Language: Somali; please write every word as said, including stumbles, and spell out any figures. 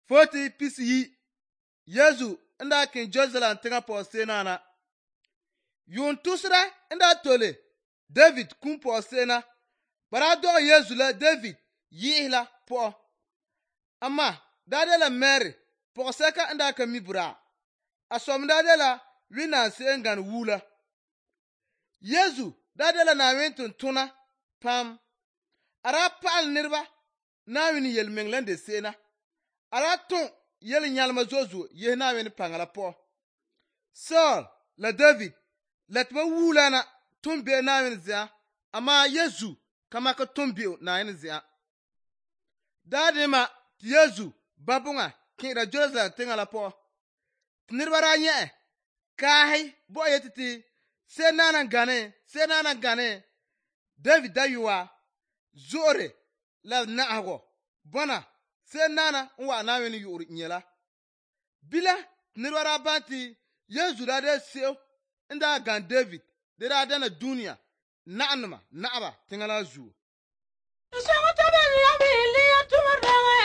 Foti pisi yi Yesu nda kin Jerusalem tinga po sena. Yun tusra nda tole David kun po sena. Bara do Yesu la David yi la po. Amma dade la Mary po seka nda ka mi bura. Asom dade la wina se ngan wula. Yesu dade la na wintun tuna pam. Ara pal nirba na wini yel menglende sena. Ara ton yel nyalma zozo ye na wini pangala po. Saul la David letma wula na tumbe na wini zia. Ama Yesu kama ka tumbe na wini zia. Dade ma Yesu babunga kira Jerusalem tinga la po. Nirba ra nye kahi bo yetiti se nana gane se nana gane David dayuwa zore la naago bona se nana nwa na wini yuri nyela bila nirba ra banti Yesu da de seo nda gan David de da dana dunia na'anuma na'aba tingala zu.